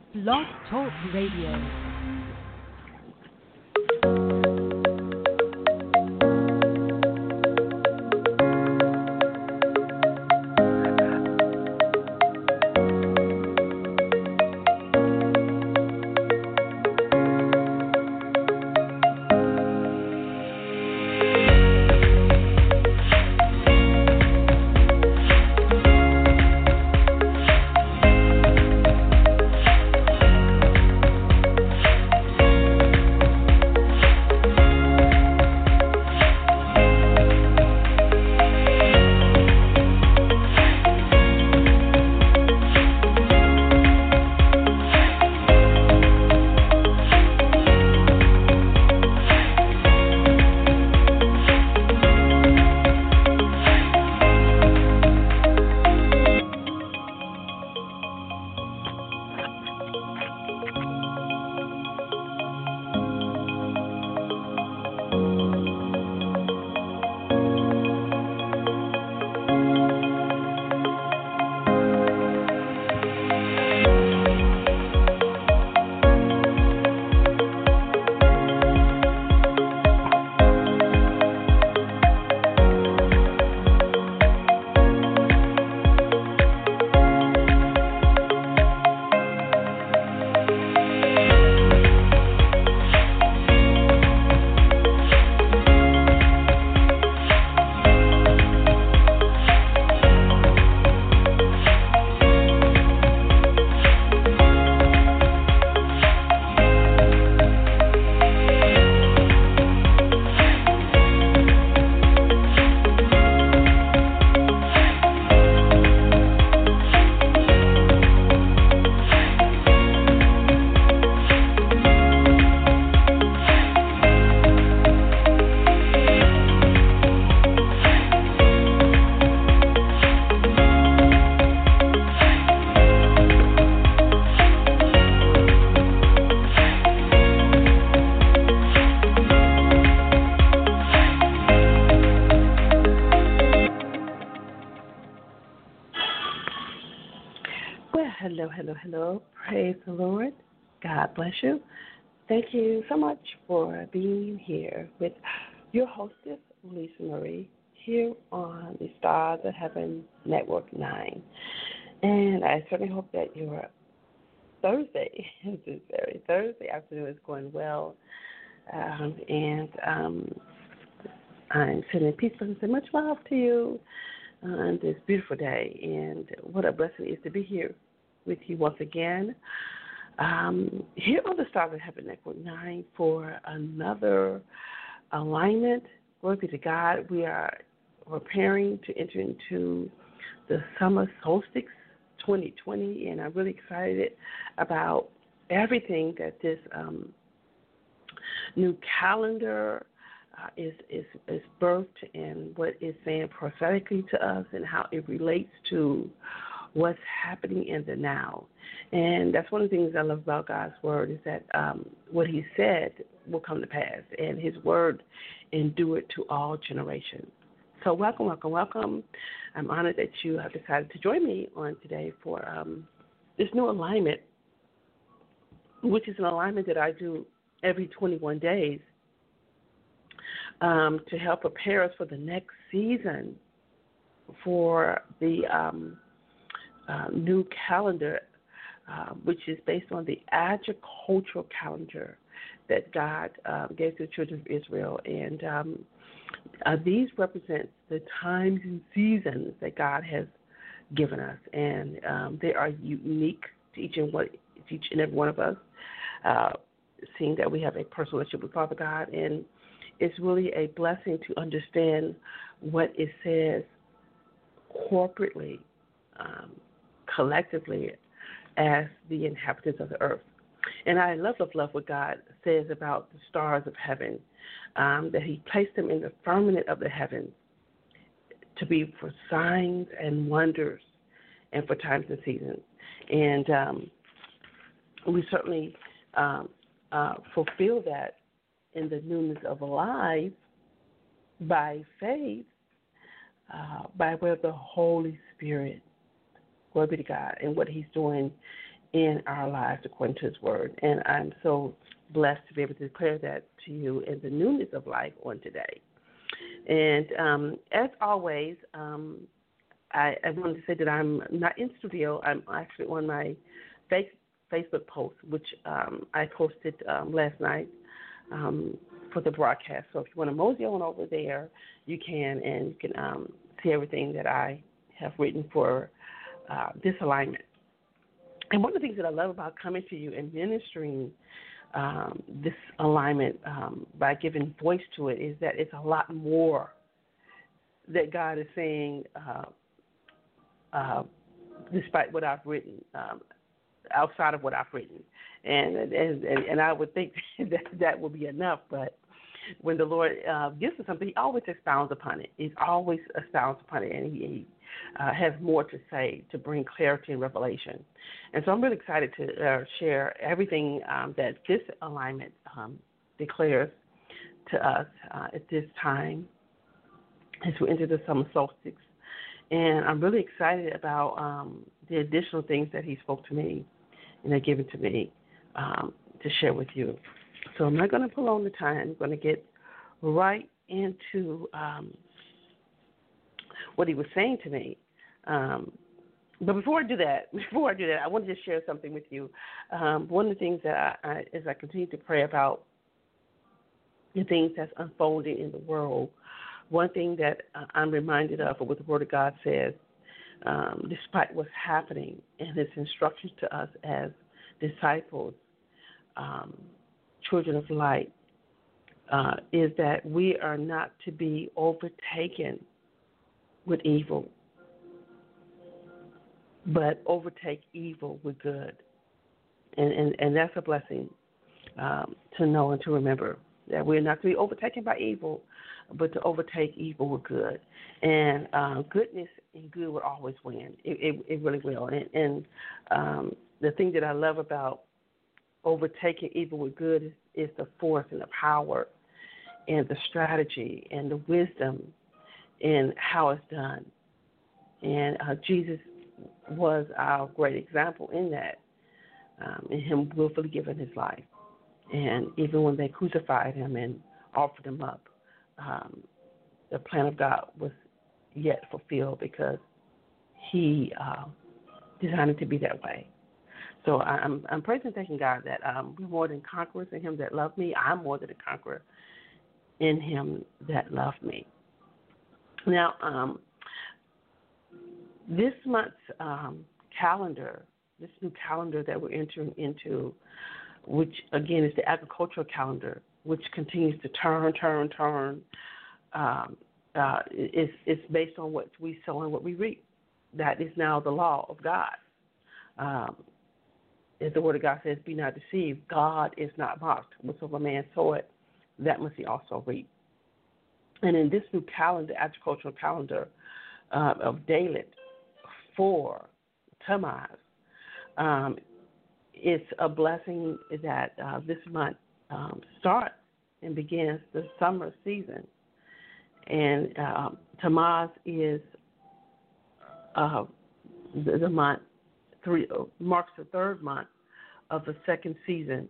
Blog Talk Radio. Hello. Praise the Lord. God bless you. Thank you so much for being here with your hostess, Lisa Marie, here on the Stars of Heaven Network 9. And I certainly hope that your Thursday, this very Thursday afternoon, is going well. I'm sending peace and so much love to you on this beautiful day. And what a blessing it is to be here with you once again, here on the Stars of Heaven Network 9 for another alignment. Glory be to God. We are preparing to enter into the summer solstice 2020, and I'm really excited about everything that this new calendar is birthed and what it's saying prophetically to us and how it relates to what's happening in the now. And that's one of the things I love about God's word is that what he said will come to pass, and his word endure to all generations. So welcome. I'm honored that you have decided to join me on today for this new alignment, which is an alignment that I do every 21 days to help prepare us for the next season for the new calendar, which is based on the agricultural calendar that God gave to the children of Israel. And these represent the times and seasons that God has given us. And they are unique to each and every one of us, seeing that we have a personal relationship with Father God. And it's really a blessing to understand what it says corporately, collectively, as the inhabitants of the earth. And I love what God says about the stars of heaven, that he placed them in the firmament of the heavens to be for signs and wonders and for times and seasons. And we certainly fulfill that in the newness of life by faith, by way of the Holy Spirit. Glory be to God, and what he's doing in our lives according to His Word. And I'm so blessed to be able to declare that to you in the newness of life on today. And as always, I wanted to say that I'm not in studio. I'm actually on my Facebook post, which I posted last night for the broadcast. So if you want to mosey on over there, you can, and you can see everything that I have written for this alignment. And one of the things that I love about coming to you and ministering this alignment by giving voice to it is that it's a lot more that God is saying despite what I've written, outside of what I've written. And I would think that will be enough, but when the Lord gives us something, He always expounds upon it. He always expounds upon it, and He has more to say to bring clarity and revelation. And so I'm really excited to share everything that this alignment declares to us at this time as we enter the summer solstice. And I'm really excited about the additional things that He spoke to me and have given to me to share with you. So I'm not going to prolong the time. I'm going to get right into what He was saying to me. But before I do that, I want to just share something with you. One of the things that as I continue to pray about the things that's unfolding in the world, one thing that I'm reminded of what the Word of God says, despite what's happening and His instructions to us as disciples, children of light, is that we are not to be overtaken with evil, but overtake evil with good. And that's a blessing to know and to remember, that we're not to be overtaken by evil, but to overtake evil with good. And goodness and good will always win. It really will. And the thing that I love about overtaking evil with good is the force and the power and the strategy and the wisdom in how it's done. And Jesus was our great example in that, in Him willfully giving His life. And even when they crucified Him and offered Him up, the plan of God was yet fulfilled because He designed it to be that way. So I'm praising and thanking God that we're more than conquerors in Him that loved me. I'm more than a conqueror in Him that loved me. Now, this month's calendar, this new calendar that we're entering into, which again is the agricultural calendar, which continues to turn, it's based on what we sow and what we reap. That is now the law of God. As the Word of God says, be not deceived. God is not mocked. Whatsoever man soweth, that must he also reap. And in this new calendar, agricultural calendar of Dalet for Tammuz, it's a blessing that this month starts and begins the summer season. And Tammuz is the month, marks the third month of the second season,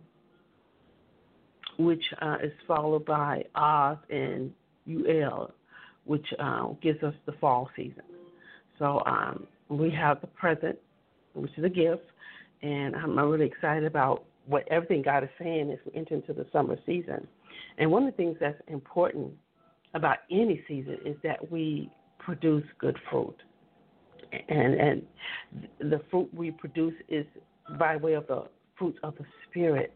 which is followed by Oz and Uel, which gives us the fall season. So we have the present, which is a gift, and I'm really excited about what everything God is saying as we enter into the summer season. And one of the things that's important about any season is that we produce good fruit. And the fruit we produce is by way of the fruit of the Spirit,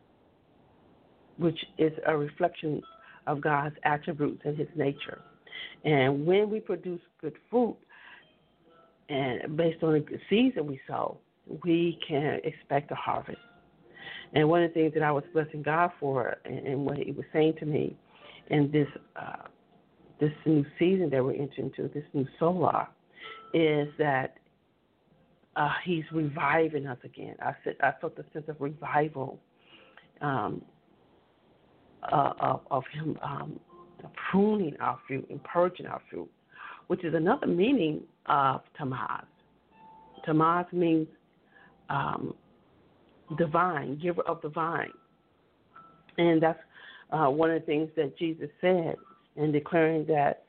which is a reflection of God's attributes and His nature. And when we produce good fruit, and based on the season we sow, we can expect a harvest. And one of the things that I was blessing God for, and what He was saying to me in this new season that we're entering into, this new solar, is that He's reviving us again. I felt the sense of revival of Him pruning our fruit and purging our fruit, which is another meaning of Tammuz. Tammuz means divine, giver of the vine. And that's one of the things that Jesus said in declaring that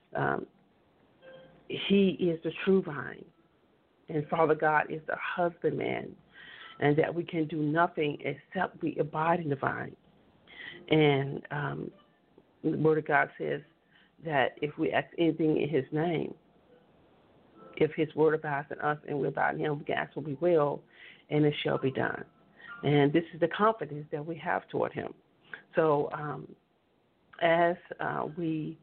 he is the true vine and Father God is the husbandman, and that we can do nothing except we abide in the vine. And the Word of God says that if we ask anything in his name, if his word abides in us and we abide in him, we can ask what we will, and it shall be done. And this is the confidence that we have toward him. So as we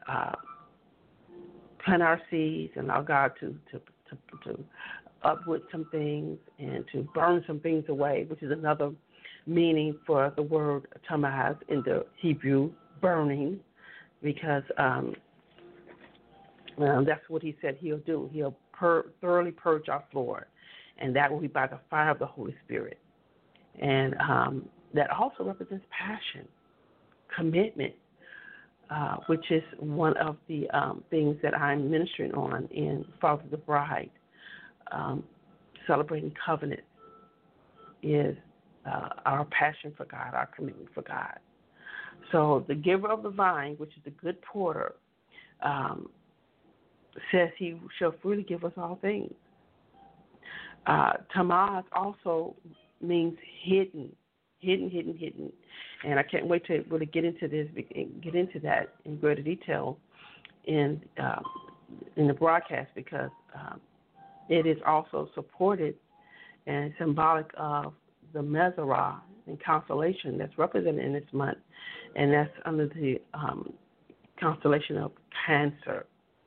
plant our seeds and allow God to uproot some things and to burn some things away, which is another meaning for the word tamaz in the Hebrew, burning, because that's what he said he'll do. He'll thoroughly purge our floor, and that will be by the fire of the Holy Spirit. And that also represents passion, commitment, which is one of the things that I'm ministering on in Father the Bride. Celebrating covenant is our passion for God, our commitment for God. So the giver of the vine, which is the good porter, says he shall freely give us all things. Tamaz also means hidden. And I can't wait to really get into that in greater detail in the broadcast, because it is also supported and symbolic of the Mezarah and constellation that's represented in this month, and that's under the constellation of Cancer.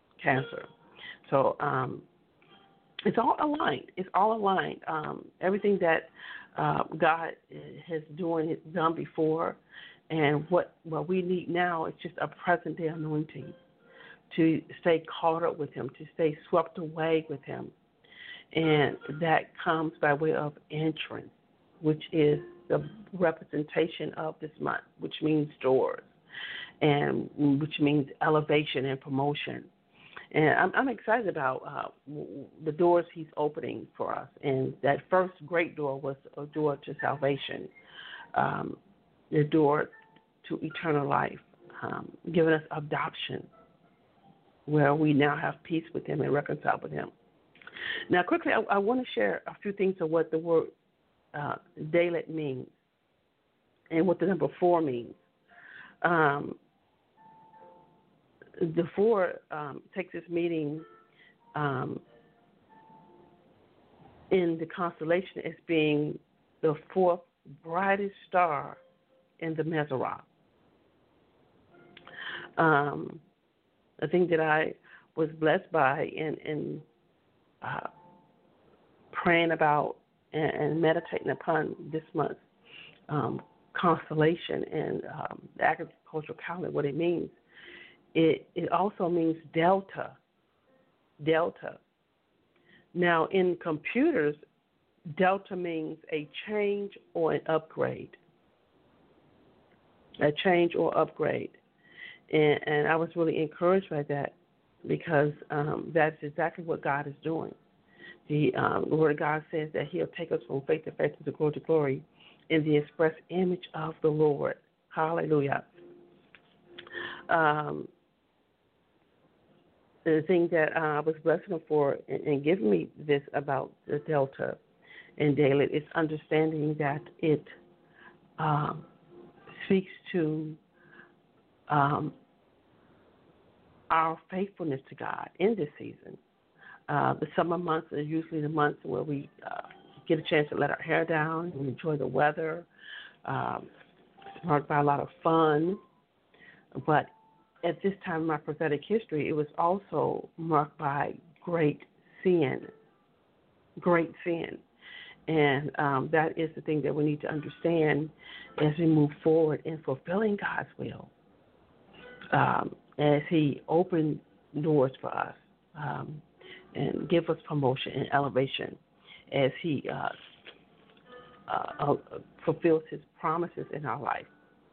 So it's all aligned. Everything that God has done before, and what we need now is just a present day anointing to stay caught up with him, to stay swept away with him. And that comes by way of entrance, which is the representation of this month, which means doors, and which means elevation and promotion. And I'm excited about the doors he's opening for us. And that first great door was a door to salvation, the door to eternal life, giving us adoption, where we now have peace with him and reconcile with him. Now, quickly, I want to share a few things of what the word Dalet means and what the number 4 means. The 4 takes its meaning in the constellation as being the 4th brightest star in the Mezarah. A thing that I was blessed by in praying about and meditating upon this month's constellation and the agricultural calendar, what it means. It also means delta. Now, in computers, delta means a change or an upgrade. And I was really encouraged by that, because that's exactly what God is doing. The Word of God says that he'll take us from faith to faith to glory to glory in the express image of the Lord. Hallelujah. The thing that I was blessing him for and giving me this about the Delta and Dalet is understanding that it speaks to our faithfulness to God in this season. The summer months are usually the months where we get a chance to let our hair down and enjoy the weather. It's marked by a lot of fun. But at this time in my prophetic history, it was also marked by great sin. And that is the thing that we need to understand as we move forward in fulfilling God's will. As he opened doors for us and give us promotion and elevation, as he fulfills his promises in our life,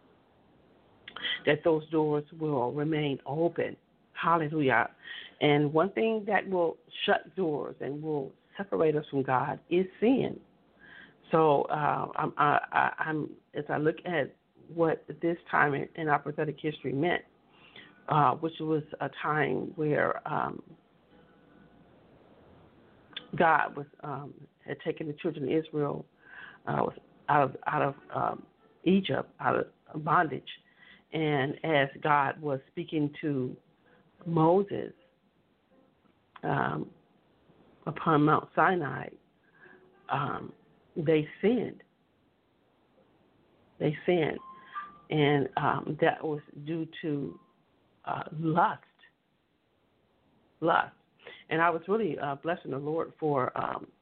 that those doors will remain open. Hallelujah. And one thing that will shut doors and will separate us from God is sin. So I'm as I look at what this time in our prophetic history meant, which was a time where God was had taken the children of Israel was out of Egypt, out of bondage, and as God was speaking to Moses upon Mount Sinai, they sinned. They sinned, and that was due to lust. And I was really blessing the Lord for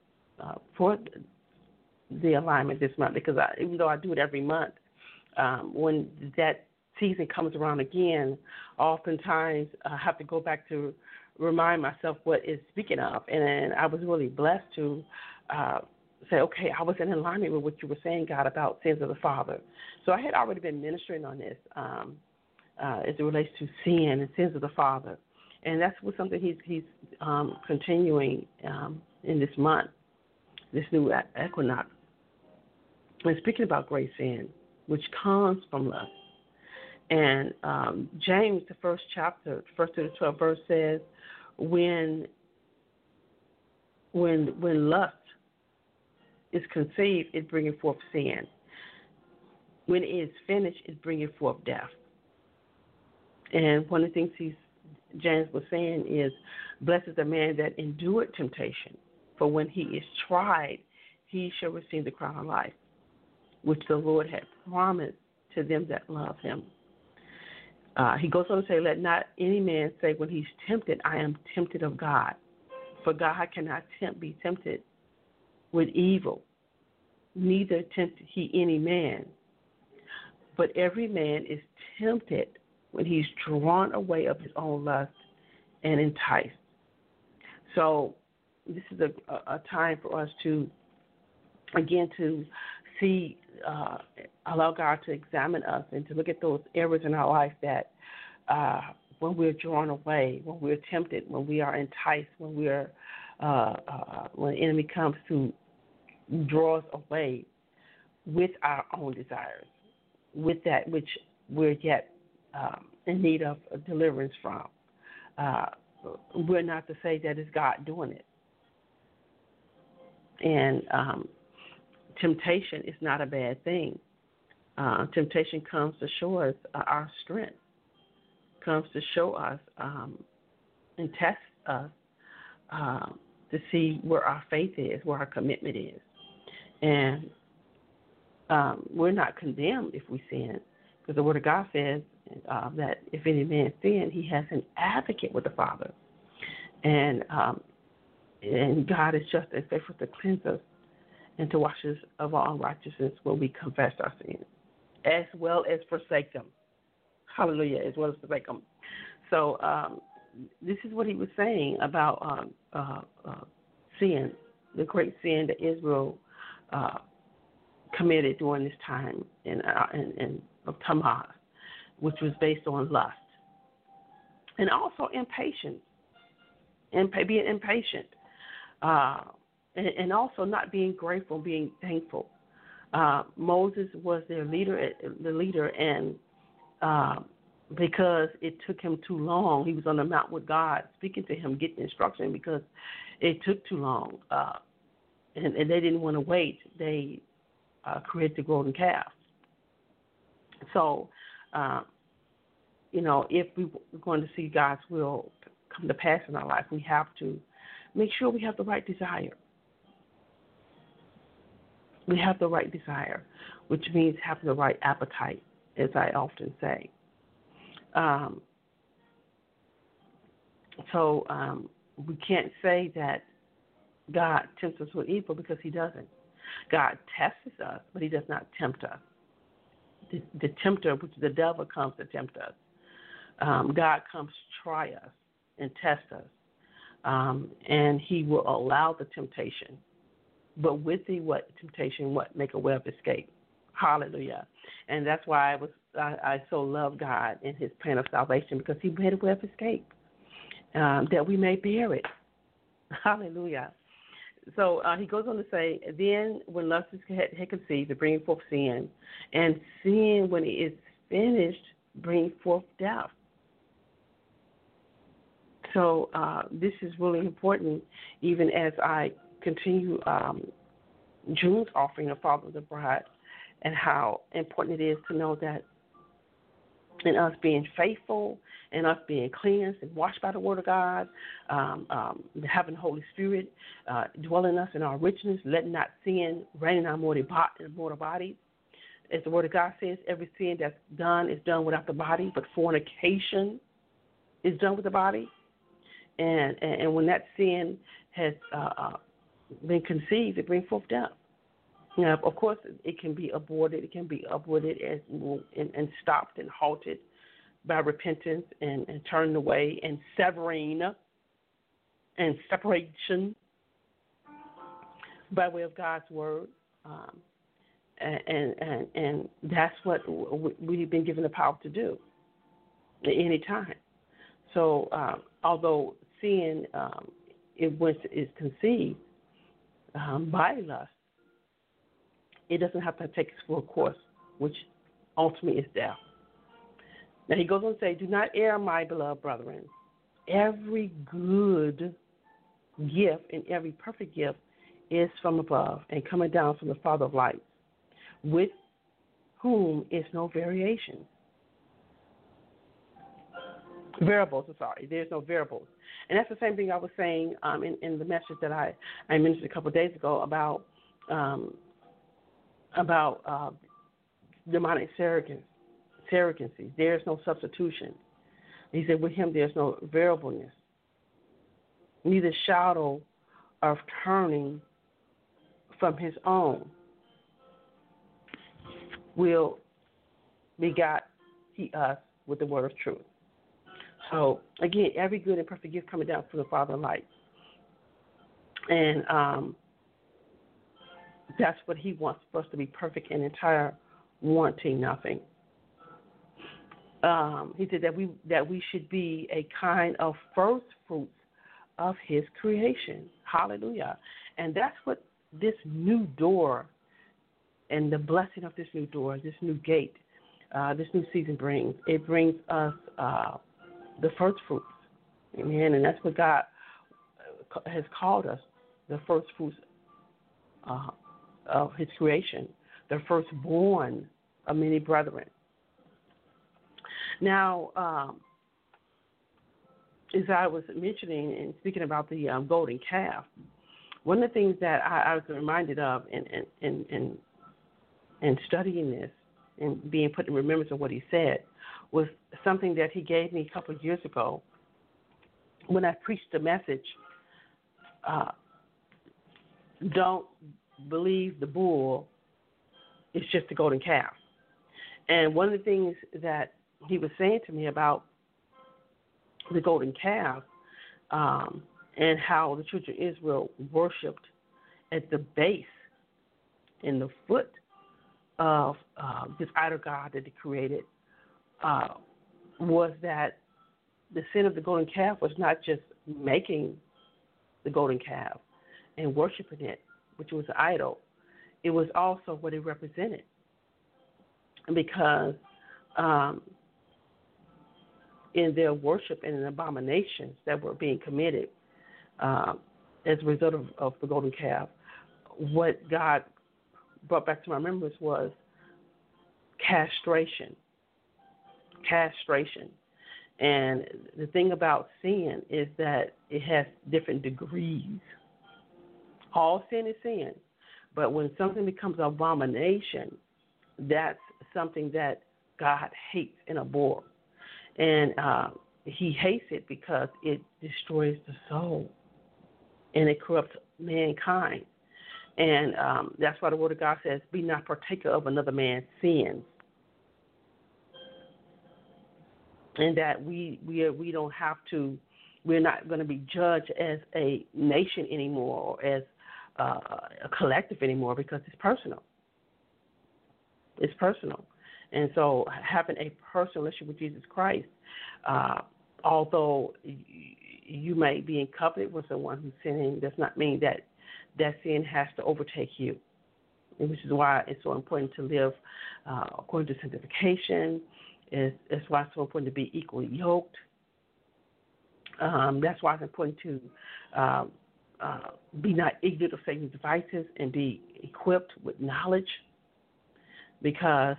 the alignment this month, because even though I do it every month, when that season comes around again, oftentimes I have to go back to remind myself what it's speaking of. And I was really blessed to say, okay, I was in alignment with what you were saying, God, about sins of the Father. So I had already been ministering on this as it relates to sin and sins of the Father. And that's something he's continuing in this month, this new equinox. And speaking about great sin, which comes from lust. And James, the first chapter, first to the 12th verse says, when lust is conceived, it bringeth forth sin. When it is finished, it bringeth forth death. And one of the things James was saying is, blessed is the man that endured temptation, for when he is tried, he shall receive the crown of life, which the Lord had promised to them that love him. He goes on to say, let not any man say when he's tempted, I am tempted of God. For God cannot be tempted with evil, neither tempt he any man. But every man is tempted when he's drawn away of his own lust and enticed. So this is a time for us to, again, to see, allow God to examine us and to look at those areas in our life that when we're drawn away, when we're tempted, when we are enticed, when we're when the enemy comes to draw us away with our own desires, with that which we're yet in need of deliverance from. We're not to say that it's God doing it. And temptation is not a bad thing. Temptation comes to show us our strength, comes to show us and test us to see where our faith is, where our commitment is. And we're not condemned if we sin, because the Word of God says that if any man sin, he has an advocate with the Father. And God is just and faithful to cleanse us and to wash us of all unrighteousness when we confess our sins, as well as forsake them. Hallelujah, as well as forsake them. So this is what he was saying about sin, the great sin that Israel committed during this time of Tammuz, which was based on lust. And also impatience, being impatient. And also not being grateful, being thankful. Moses was their leader, and because it took him too long, he was on the mount with God, speaking to him, getting instruction, because it took too long, and they didn't want to wait. They created the golden calf. So, if we're going to see God's will come to pass in our life, we have to make sure we have the right desire. We have the right desire, which means having the right appetite, as I often say. So we can't say that God tempts us with evil, because he doesn't. God tests us, but he does not tempt us. The tempter, which is the devil, comes to tempt us. God comes to try us and test us, and he will allow the temptation. But with the temptation, make a way of escape. Hallelujah. And that's why I so love God and his plan of salvation, because he made a way of escape, that we may bear it. Hallelujah. So he goes on to say, then when lust had conceived, it brings forth sin, and sin, when it is finished, brings forth death. So this is really important, even as I continue June's offering of Father of the Bride, and how important it is to know that in us being faithful, and us being cleansed and washed by the Word of God, having the Holy Spirit dwell in us in our richness, letting not sin reign in our mortal body. As the Word of God says, every sin that's done is done without the body, but fornication is done with the body. And when that sin has been conceived, it brings forth death. Now, of course, it can be aborted. It can be uprooted and stopped and halted by repentance and turning away and severing and separation by way of God's word. And that's what we've been given the power to do at any time. So although sin is conceived by lust, it doesn't have to take its full course, which ultimately is death. Now he goes on to say, do not err, my beloved brethren. Every good gift and every perfect gift is from above and coming down from the Father of lights, with whom is no variation. There's no variables. And that's the same thing I was saying in the message that I mentioned a couple of days ago about demonic surrogacy. There's no substitution. He said, with him there's no variableness, neither shadow of turning from his own will begot he us with the word of truth. So, again, every good and perfect gift coming down from the Father of light. And that's what he wants for us to be perfect and entire, wanting nothing. He said that we should be a kind of first fruits of his creation. Hallelujah. And that's what this new door and the blessing of this new door, this new gate, this new season brings. It brings us the first fruits. Amen. And that's what God has called us, the first fruits of his creation, the firstborn of many brethren. Now, as I was mentioning and speaking about the golden calf, one of the things that I was reminded of in studying this and being put in remembrance of what he said was something that he gave me a couple of years ago when I preached the message, don't believe the bull, it's just the golden calf. And one of the things that he was saying to me about the golden calf and how the children of Israel worshipped at the base, in the foot of this idol god that they created, was that the sin of the golden calf was not just making the golden calf and worshiping it, which was an idol. It was also what it represented. Because in their worship and in abominations that were being committed as a result of the golden calf, what God brought back to my remembrance was castration. And the thing about sin is that it has different degrees. All sin is sin. But when something becomes an abomination, that's something that God hates and abhors. And he hates it because it destroys the soul and it corrupts mankind. And that's why the Word of God says, be not partaker of another man's sins. And that we don't have to, we're not going to be judged as a nation anymore or as a collective anymore, because it's personal. It's personal. And so having a personal relationship with Jesus Christ, although you may be in covenant with someone who's sinning, does not mean that sin has to overtake you, which is why it's so important to live according to sanctification. It's why it's so important to be equally yoked. That's why it's important to be not ignorant of Satan's devices and be equipped with knowledge, because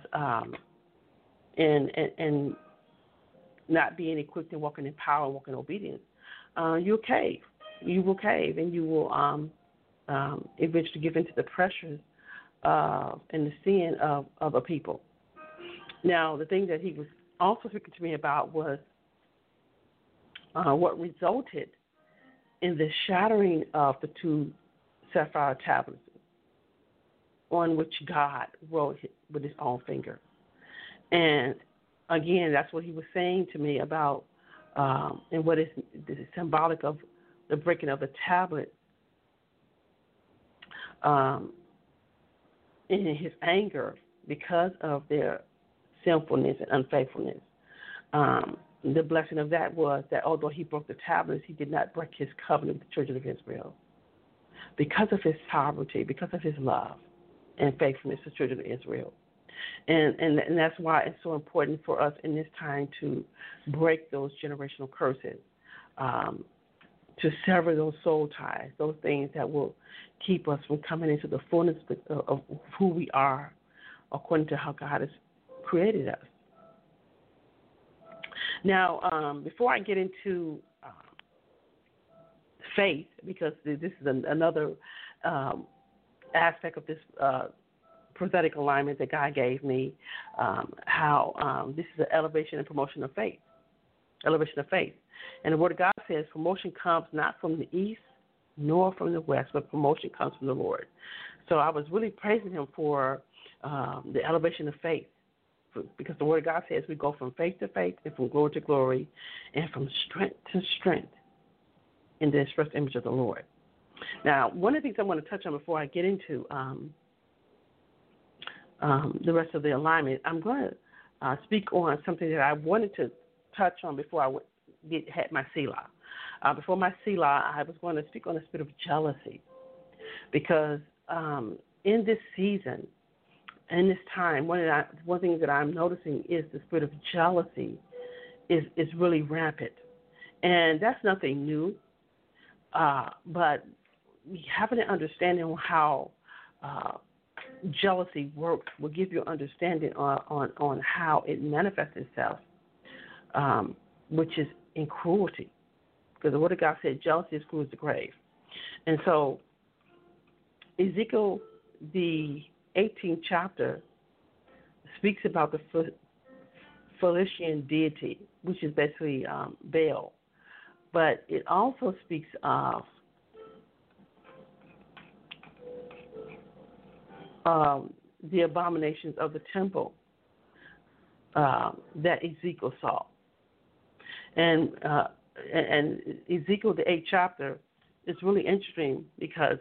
and not being equipped and walking in power and walking in obedience, you'll cave. You will cave, and you will eventually give into the pressures and the sin of other people. Now, the thing that he was also speaking to me about was what resulted in the shattering of the two sapphire tablets on which God wrote with his own finger. And again, that's what he was saying to me about, and what is symbolic of the breaking of the tablet in his anger because of their sinfulness and unfaithfulness. The blessing of that was that although he broke the tablets, he did not break his covenant with the children of Israel. Because of his sovereignty, because of his love and faithfulness to the children of Israel. And that's why it's so important for us in this time to break those generational curses, to sever those soul ties, those things that will keep us from coming into the fullness of who we are according to how God has created us. Now, before I get into faith, because this is another aspect of this prophetic alignment that God gave me, how this is an elevation and promotion of faith. Elevation of faith. And the Word of God says promotion comes not from the east nor from the west, but promotion comes from the Lord. So I was really praising him for the elevation of faith, because the Word of God says we go from faith to faith and from glory to glory and from strength to strength in the express image of the Lord. Now, one of the things I want to touch on before I get into the rest of the alignment, I'm going to speak on something that I wanted to touch on before I had my Selah. Before my Selah, I was going to speak on the spirit of jealousy, because in this season, in this time, one thing that I'm noticing is the spirit of jealousy is really rampant. And that's nothing new, but having an understanding on how jealousy works will give you an understanding on how it manifests itself, which is in cruelty. Because the Word of God said jealousy is cruel as the grave. And so Ezekiel, the 18th chapter, speaks about the Philistine deity, which is basically Baal. But it also speaks of the abominations of the temple that Ezekiel saw. And Ezekiel, the 8th chapter, is really interesting because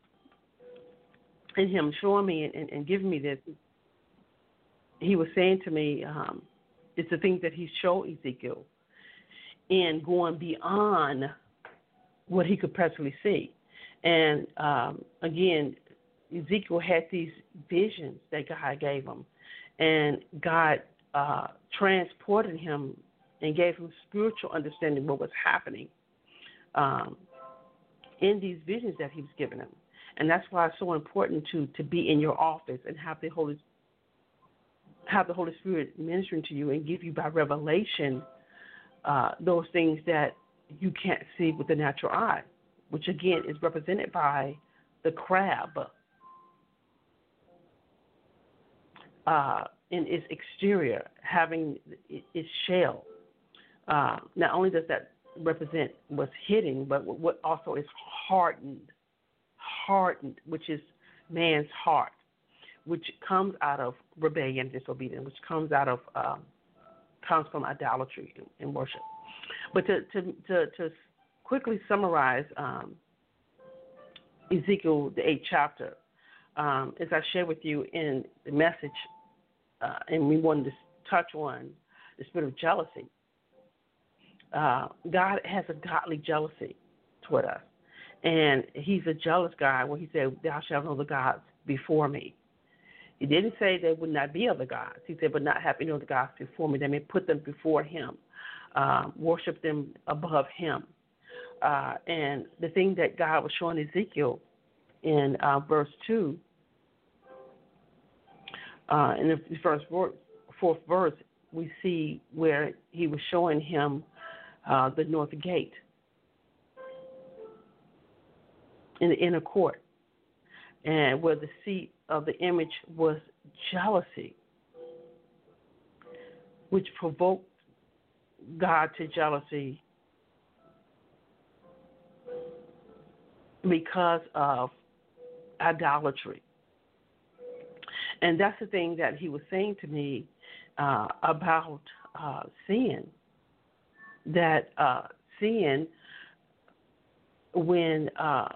in him showing me and giving me this, he was saying to me, it's the things that he showed Ezekiel and going beyond what he could personally see. And again, Ezekiel had these visions that God gave him, and God transported him and gave him spiritual understanding of what was happening in these visions that he was giving him. And that's why it's so important to be in your office and have the Holy Spirit ministering to you and give you by revelation those things that you can't see with the natural eye, which again is represented by the crab in its exterior, having its shell. Not only does that represent what's hidden, but what also is hardened, which is man's heart, which comes out of rebellion and disobedience, which comes from idolatry and worship. But to quickly summarize Ezekiel, the 8th chapter, as I shared with you in the message, and we wanted to touch on the spirit of jealousy. God has a godly jealousy toward us. And he's a jealous God where he said, thou shalt know the gods before me. He didn't say there would not be other gods. He said, but not have any other gods before me. They may put them before him, worship them above him. And the thing that God was showing Ezekiel in verse 2, in the fourth verse, we see where he was showing him the north gate in the inner court, and where the seat of the image was jealousy, which provoked God to jealousy because of idolatry. And that's the thing that he was saying to me about sin, that sin, when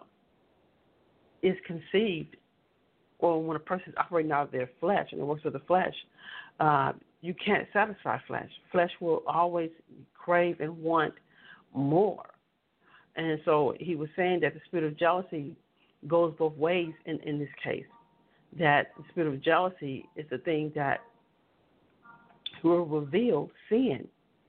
is conceived, or when a person is operating out of their flesh and the works of the flesh, you can't satisfy flesh. Flesh will always crave and want more. And so he was saying that the spirit of jealousy goes both ways in this case, that the spirit of jealousy is the thing that will reveal sin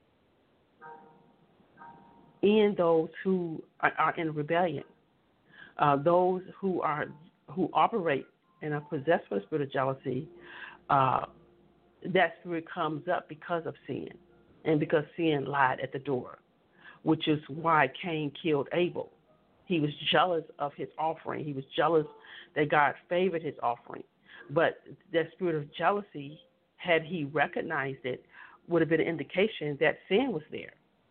in those who are in rebellion. Those who operate and are possessed with the spirit of jealousy, that spirit comes up because of sin, and because sin lied at the door, which is why Cain killed Abel. He was jealous of his offering. He was jealous that God favored his offering. But that spirit of jealousy, had he recognized it, would have been an indication that sin was there,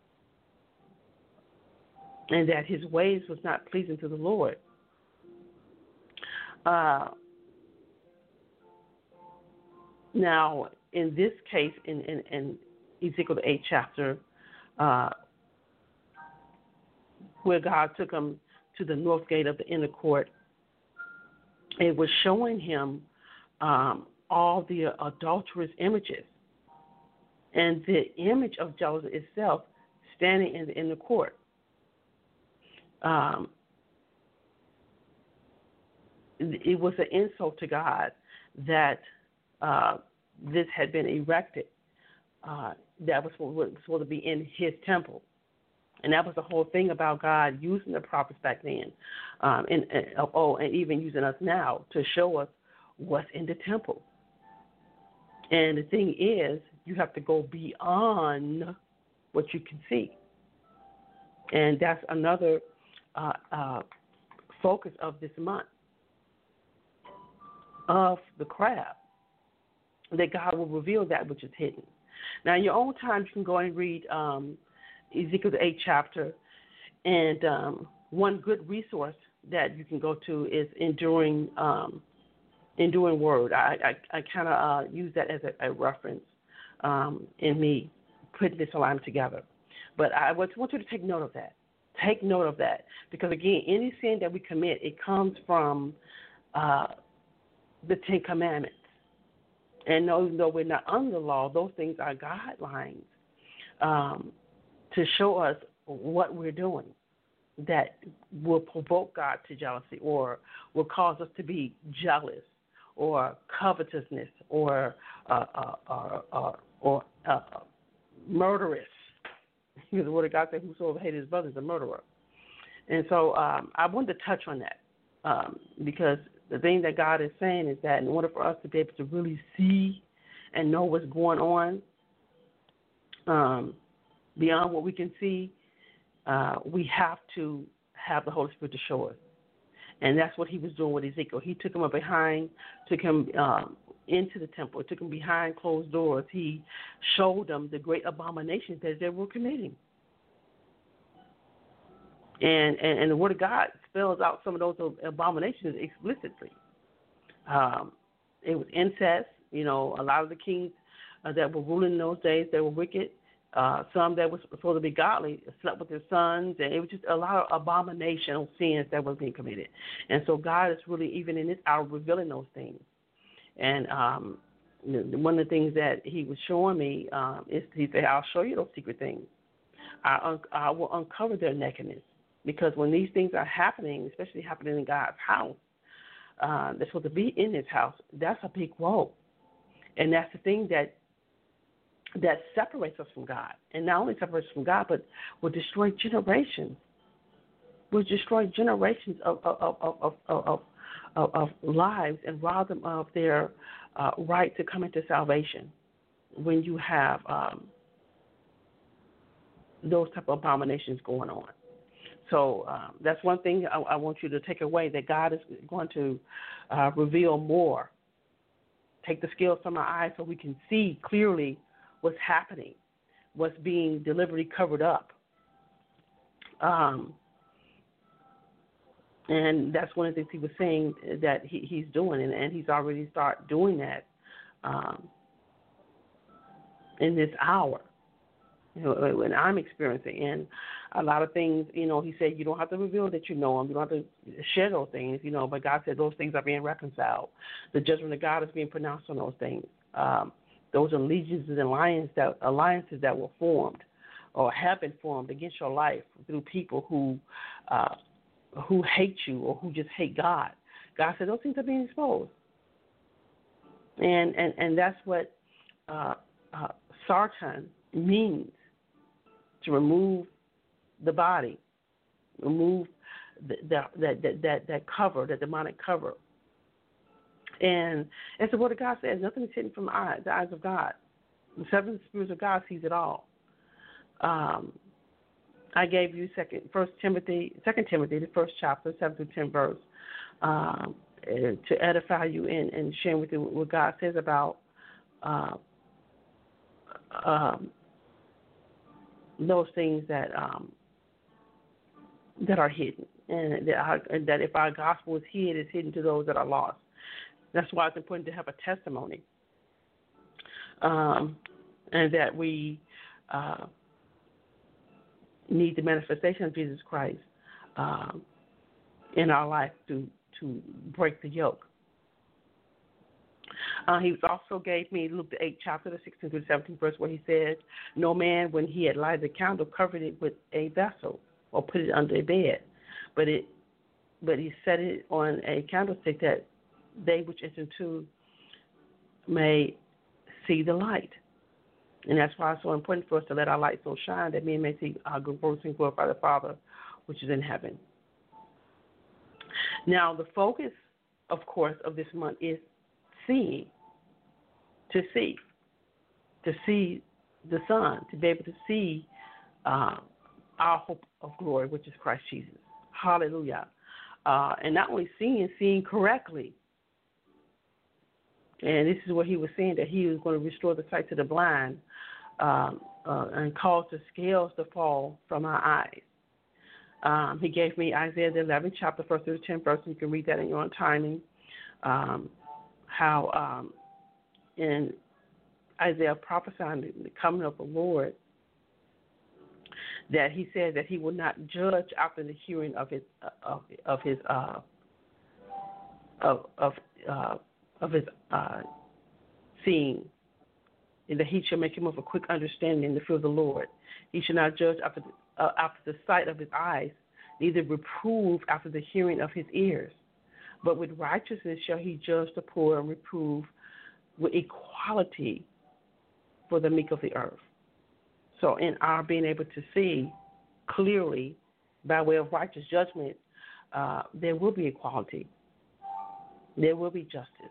and that his ways was not pleasing to the Lord. Now, in this case, in Ezekiel the 8th chapter, where God took him to the north gate of the inner court, it was showing him all the adulterous images, and the image of jealousy itself standing in the inner court. It was an insult to God that this had been erected, that was supposed to be in his temple. And that was the whole thing about God using the prophets back then, and even using us now to show us what's in the temple. And the thing is, you have to go beyond what you can see. And that's another focus of this month, of the crab, that God will reveal that which is hidden. Now, in your own time, you can go and read Ezekiel the 8th chapter, and one good resource that you can go to is Enduring Word. I kind of use that as a reference in me putting this alignment together. But I want you to take note of that. Take note of that, because again, any sin that we commit, it comes from the Ten Commandments. And even though we're not under the law, those things are guidelines to show us what we're doing that will provoke God to jealousy, or will cause us to be jealous, or covetousness, or murderous. Because the Word of God says, whosoever hates his brother is a murderer. And so I wanted to touch on that because the thing that God is saying is that in order for us to be able to really see and know what's going on beyond what we can see, we have to have the Holy Spirit to show us. And that's what he was doing with Ezekiel. He took him up behind, took him into the temple, took him behind closed doors. He showed them the great abominations that they were committing. And the Word of God spells out some of those abominations explicitly. It was incest. A lot of the kings that were ruling in those days, they were wicked. Some that were supposed to be godly slept with their sons, and it was just a lot of abominational sins that were being committed. And so God is really, even in this hour, revealing those things. And one of the things that he was showing me is he said, I'll show you those secret things. I will uncover their nakedness. Because when these things are happening, especially happening in God's house, they're supposed to be in His house. That's a big woe, and that's the thing that separates us from God, and not only separates us from God, but will destroy generations. Will destroy generations of lives and rob them of their right to come into salvation. When you have those type of abominations going on. So that's one thing I want you to take away, that God is going to reveal more. Take the scales from our eyes so we can see clearly what's happening, what's being deliberately covered up. And that's one of the things he was saying that he's doing, and he's already started doing that in this hour. When I'm experiencing, and a lot of things, he said you don't have to reveal that you know him. You don't have to share those things, but God said those things are being reconciled. The judgment of God is being pronounced on those things. Those allegiances and alliances that were formed or have been formed against your life through people who hate you or who just hate God. God said those things are being exposed. And that's what Sartan means, to remove the body, remove that cover, that demonic cover. And as the Word of God says, nothing is hidden from the eyes of God. The seven spirits of God sees it all. I gave you 2 Timothy, the first chapter, 7 through 10 verse, to edify you and share with you what God says about those things that are hidden, and that if our gospel is hid, it's hidden to those that are lost. That's why it's important to have a testimony, and that we need the manifestation of Jesus Christ in our life to break the yoke. He also gave me Luke the 8th chapter, the 16th through the 17th verse, where he said, "No man, when he had lighted a candle, covered it with a vessel or put it under a bed, but he set it on a candlestick, that they which enter into may see the light." And that's why it's so important for us to let our light so shine that men may see our good works and glorify the Father which is in heaven. Now, the focus, of course, of this month is seeing, to see the Son, to be able to see our hope of glory, which is Christ Jesus. Hallelujah. And not only seeing correctly. And this is what he was saying, that he was going to restore the sight to the blind and cause the scales to fall from our eyes. He gave me Isaiah the 11th chapter, 1st through the 10th verse. You can read that in your own timing. How in Isaiah prophesying the coming of the Lord, that he said that he will not judge after the hearing of his seeing, and that he shall make him of a quick understanding in the fear of the Lord. He shall not judge after the sight of his eyes, neither reprove after the hearing of his ears. But with righteousness shall he judge the poor and reprove with equality for the meek of the earth. So in our being able to see clearly by way of righteous judgment, there will be equality. There will be justice.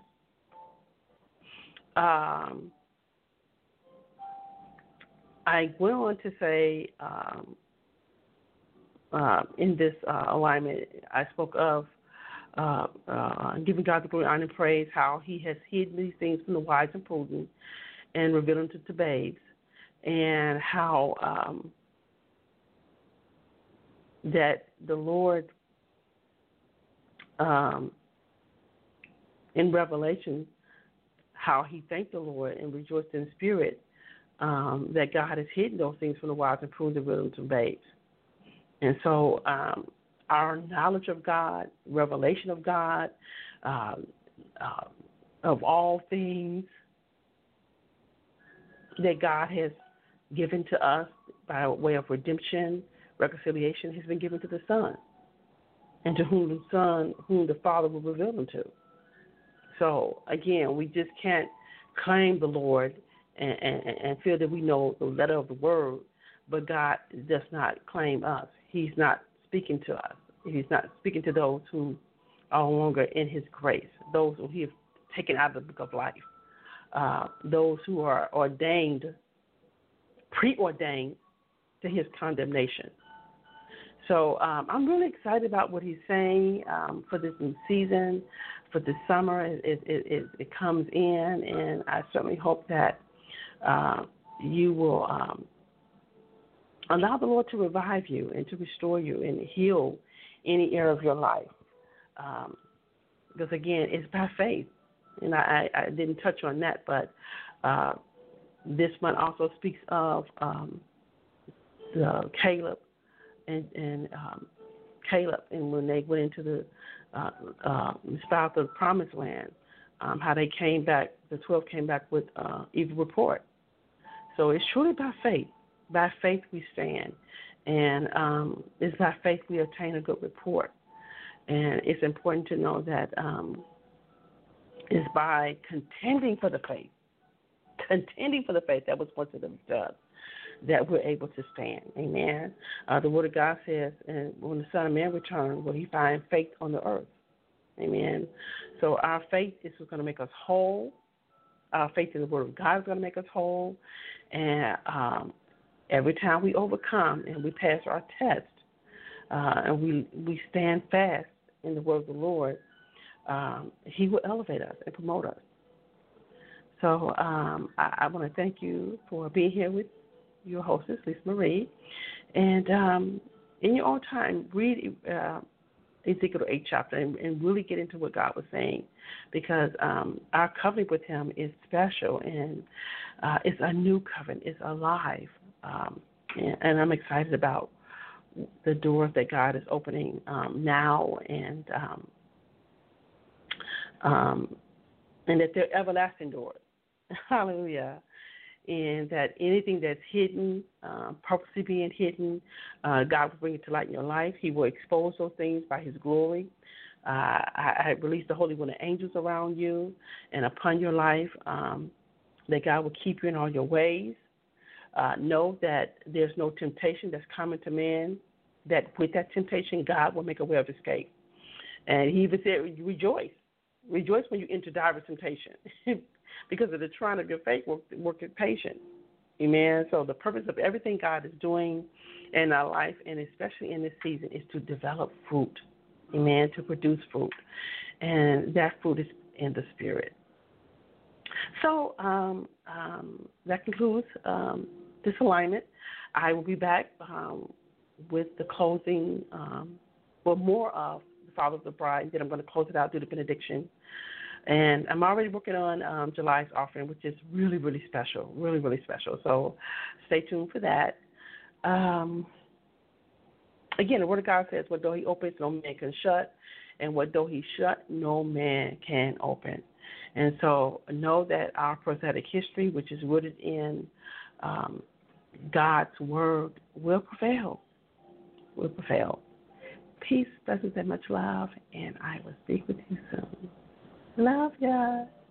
I went on to say in this alignment, I spoke of giving God the glory, honor, and praise, how he has hidden these things from the wise and prudent and revealed them to babes, and how that the Lord in Revelation, how he thanked the Lord and rejoiced in spirit that God has hidden those things from the wise and prudent and revealed them to babes. And so our knowledge of God, revelation of God, of all things that God has given to us by way of redemption, reconciliation has been given to the Son, and to whom the Father will reveal them to. So, again, we just can't claim the Lord and feel that we know the letter of the word, but God does not claim us. He's not speaking to us. He's not speaking to those who are no longer in his grace, those who he has taken out of the book of life, those who are preordained to his condemnation. So I'm really excited about what he's saying for this new season, for this summer. It comes in, and I certainly hope that you will allow the Lord to revive you and to restore you and heal any area of your life. Because, again, it's by faith. And I didn't touch on that, but this one also speaks of Caleb and Caleb, and when they went into the spouse of the promised land, how they came back, the 12 came back with evil report. So it's truly by faith. By faith we stand, and it's by faith we obtain a good report. And it's important to know that it's by contending for the faith that was once of us, that we're able to stand. Amen. The Word of God says, and when the Son of Man returns, will he find faith on the earth? Amen. So our faith is going to make us whole. Our faith in the Word of God is going to make us whole. And every time we overcome and we pass our test, and we stand fast in the Word of the Lord, he will elevate us and promote us. So I want to thank you for being here with your hostess, Lisa Marie. And in your own time, read Ezekiel 8th chapter and really get into what God was saying, because our covenant with him is special, and it's a new covenant. It's alive. And I'm excited about the doors that God is opening now, and that they're everlasting doors. Hallelujah. And that anything that's hidden, purposely being hidden, God will bring it to light in your life. He will expose those things by his glory. I release the Holy One of angels around you and upon your life, that God will keep you in all your ways. Know that there's no temptation that's common to man, that with that temptation, God will make a way of escape. And he even said, rejoice. Rejoice when you enter diverse temptation. Because of the trying of your faith, work with patience. Amen. So the purpose of everything God is doing in our life, and especially in this season, is to develop fruit. Amen. To produce fruit. And that fruit is in the Spirit. So that concludes this alignment. I will be back with the closing, more of the Father of the Bride. Then I'm going to close it out, do the benediction. And I'm already working on July's offering, which is really, really special, really, really special. So stay tuned for that. Again, the Word of God says, what though he opens, no man can shut, and what though he shut, no man can open. And so know that our prophetic history, which is rooted in God's Word, will prevail. Will prevail. Peace, blessings, and much love, and I will speak with you soon. Love ya.